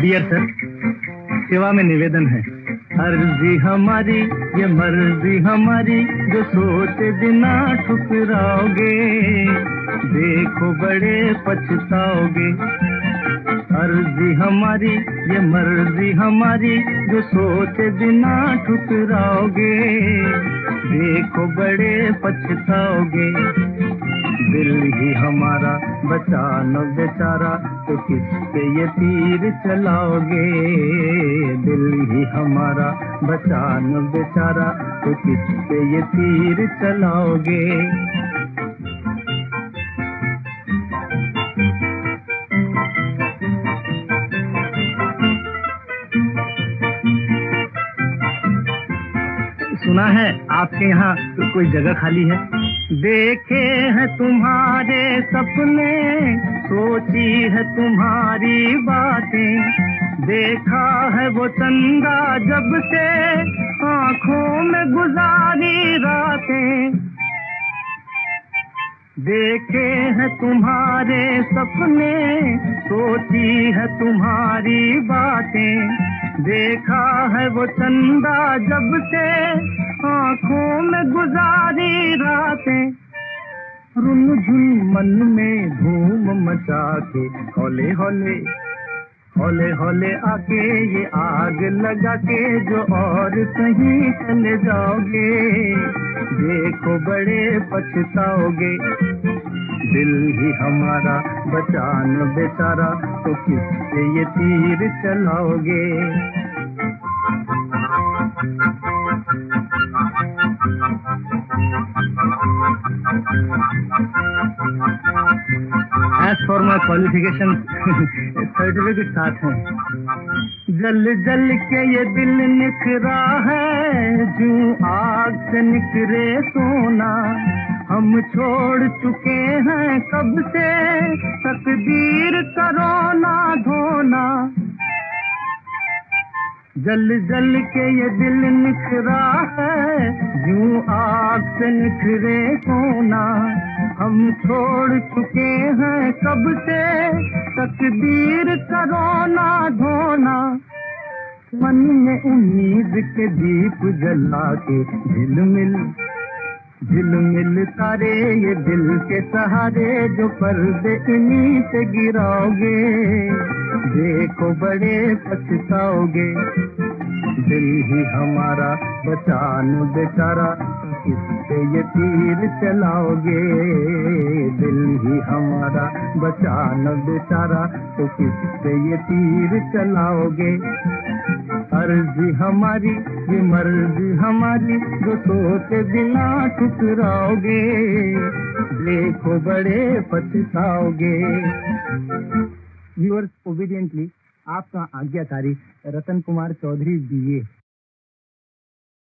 Dear sir, सेवा में निवेदन है। अर्जी हमारी ये मर्जी हमारी, जो सोचे बिना ठुकराओगे, देखो बड़े पछताओगे। अर्जी हमारी ये मर्जी हमारी, जो सोचे बिना ठुकराओगे, देखो बड़े पछताओगे। दिल ही हमारा बचा न बेचारा, तो किस पे ये तीर चलाओगे। दिल ही हमारा बचा न बेचारा, तो किस पे ये तीर चलाओगे। सुना है आपके यहाँ कोई जगह खाली है। देखे हैं तुम्हारे सपने, सोची है तुम्हारी बातें, देखा है वो चंदा जब से आँखों में गुजारी रातें। देखे हैं तुम्हारे सपने, सोची है तुम्हारी बातें, देखा है वो चंदा जब से आँखों में गुजारी रातें। रुन झुन मन में धूम मचा के, हौले हौले हौले हौले आके ये आग लगा के, जो और कहीं चले जाओगे, देखो बड़े पछताओगे। दिल ही हमारा बचा न बेचारा, तो किस पे ये तीर चलाओगे। As for my qualifications, certificate साथ है। जल जल के ये दिल निखरा है, जूं आग से निकरे सोना। हम छोड़ चुके हैं कब से, तकदीर करो ना धोना। जल जल के ये दिल निखरा है, यूं आग से निखरे सोना। हम छोड़ चुके हैं कब से, तकदीर करो ना धोना। मन में उम्मीद के दीप जला के, झिलमिल तारे ये दिल के सहारे, जो पर्दे इन्हीं से गिराओगे, देखो बड़े पछताओगे। दिल ही हमारा बचा न बेचारा, किस पे ये तीर चलाओगे। दिल ही हमारा बचा न बेचारा, तो किस पे ये तीर चलाओगे। अर्जी हमारी ये मर्जी हमारी, जो सोचे बिना ठुकराओगे, देखो बड़े पछताओगे। व्यूअर्स, ओबीडियंटली आपका आज्ञाकारी रतन कुमार चौधरी BA।